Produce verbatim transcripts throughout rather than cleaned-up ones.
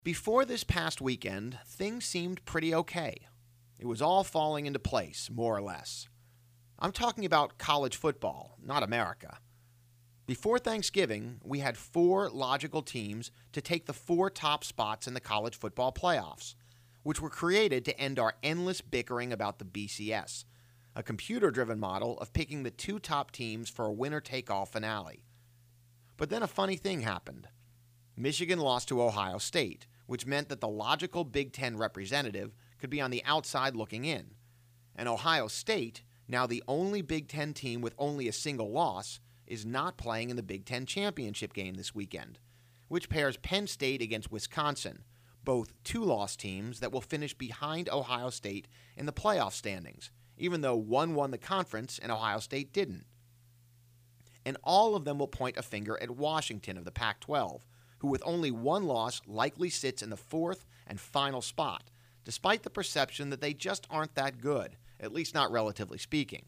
Before this past weekend, things seemed pretty okay. It was all falling into place, more or less. I'm talking about college football, not America. Before Thanksgiving, we had four logical teams to take the four top spots in the college football playoffs, which were created to end our endless bickering about the B C S, a computer-driven model of picking the two top teams for a winner-take-all finale. But then a funny thing happened. Michigan lost to Ohio State, which meant that the logical Big Ten representative could be on the outside looking in. And Ohio State, now the only Big Ten team with only a single loss, is not playing in the Big Ten championship game this weekend, which pairs Penn State against Wisconsin, both two-loss teams that will finish behind Ohio State in the playoff standings, even though one won the conference and Ohio State didn't. And all of them will point a finger at Washington of the Pac twelve, who with only one loss likely sits in the fourth and final spot, despite the perception that they just aren't that good, at least not relatively speaking.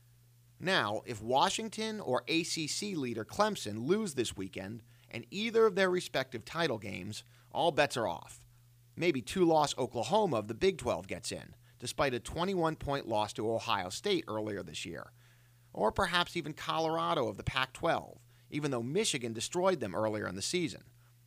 Now, if Washington or A C C leader Clemson lose this weekend and either of their respective title games, all bets are off. Maybe two-loss Oklahoma of the Big twelve gets in, despite a twenty-one point loss to Ohio State earlier this year. Or perhaps even Colorado of the Pac twelve, even though Michigan destroyed them earlier in the season.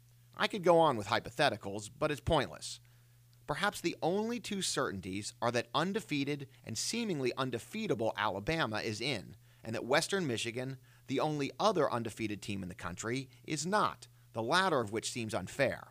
I could go on with hypotheticals, but it's pointless. Perhaps the only two certainties are that undefeated and seemingly undefeatable Alabama is in, and that Western Michigan, the only other undefeated team in the country, is not, the latter of which seems unfair.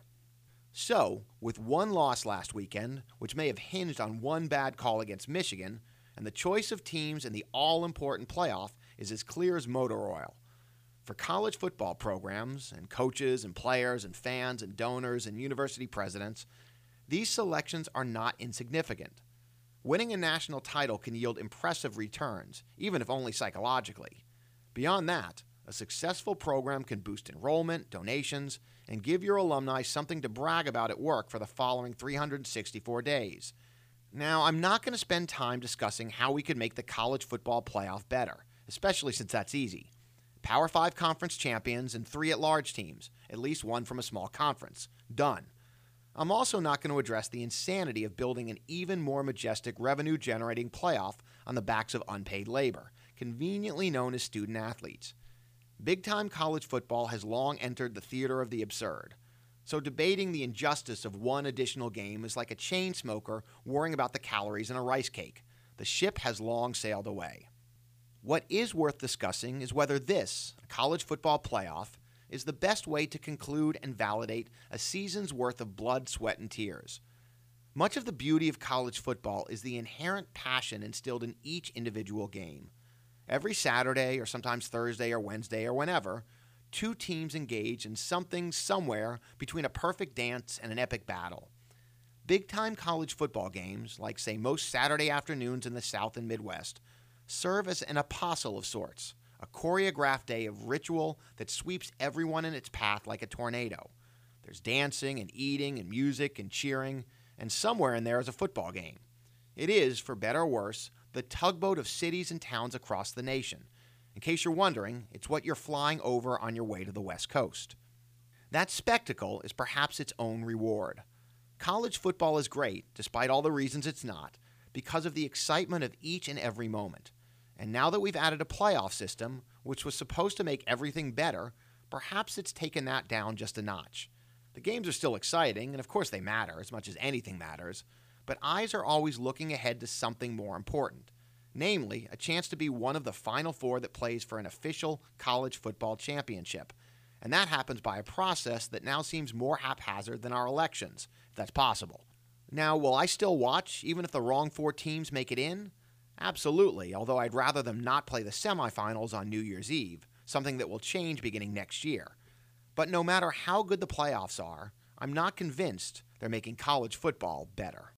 So, with one loss last weekend, which may have hinged on one bad call against Michigan, and the choice of teams in the all-important playoff is as clear as motor oil. For college football programs, and coaches, and players, and fans, and donors, and university presidents, these selections are not insignificant. Winning a national title can yield impressive returns, even if only psychologically. Beyond that, a successful program can boost enrollment, donations, and give your alumni something to brag about at work for the following three hundred sixty-four days. Now, I'm not going to spend time discussing how we could make the college football playoff better, especially since that's easy. Power five conference champions and three at-large teams, at least one from a small conference. Done. I'm also not going to address the insanity of building an even more majestic revenue-generating playoff on the backs of unpaid labor, conveniently known as student athletes. Big-time college football has long entered the theater of the absurd. So debating the injustice of one additional game is like a chain smoker worrying about the calories in a rice cake. The ship has long sailed away. What is worth discussing is whether this, a college football playoff, is the best way to conclude and validate a season's worth of blood, sweat, and tears. Much of the beauty of college football is the inherent passion instilled in each individual game. Every Saturday, or sometimes Thursday or Wednesday or whenever, two teams engage in something somewhere between a perfect dance and an epic battle. Big-time college football games, like say most Saturday afternoons in the South and Midwest, serve as an apostle of sorts, a choreographed day of ritual that sweeps everyone in its path like a tornado. There's dancing and eating and music and cheering, and somewhere in there is a football game. It is, for better or worse, the tugboat of cities and towns across the nation. In case you're wondering, it's what you're flying over on your way to the West Coast. That spectacle is perhaps its own reward. College football is great, despite all the reasons it's not, because of the excitement of each and every moment. And now that we've added a playoff system, which was supposed to make everything better, perhaps it's taken that down just a notch. The games are still exciting, and of course they matter as much as anything matters, but eyes are always looking ahead to something more important, namely a chance to be one of the Final Four that plays for an official college football championship. And that happens by a process that now seems more haphazard than our elections, if that's possible. Now, will I still watch, even if the wrong four teams make it in? Absolutely, although I'd rather them not play the semifinals on New Year's Eve, something that will change beginning next year. But no matter how good the playoffs are, I'm not convinced they're making college football better.